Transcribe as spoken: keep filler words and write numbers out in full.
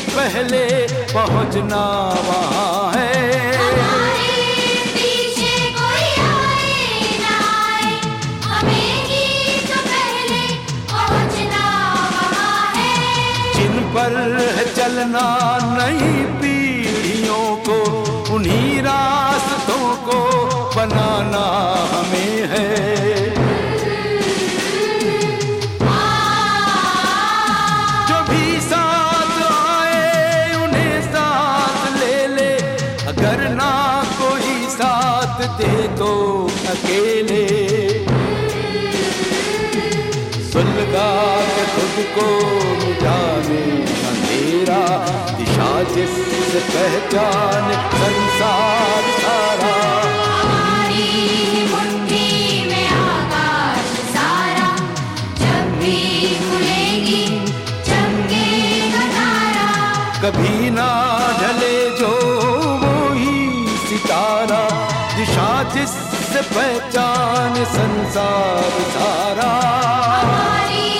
पहले पहुंचना वहाँ है। हमारे पीछे कोई आए ना आए, हमें ही तो पहले पहुंचना वहाँ है। जिन पर है चलना नई पीढ़ियों को, उन्हीं रास्तों को बनाना हमें है। जो भी साथ आए उन्हें साथ ले ले, अगर ना कोई साथ दे तो अकेले। सुलगा के खुद को मिटाने अंधेरा, दिशा जिससे पहचान संसार सारा। हमारी मुट्ठी में आकाश सारा, जब भी खुलेगी चमकेगा तारा। कभी ना ढले जो वो ही सितारा, दिशा जिससे पहचान संसार सारा। हमारी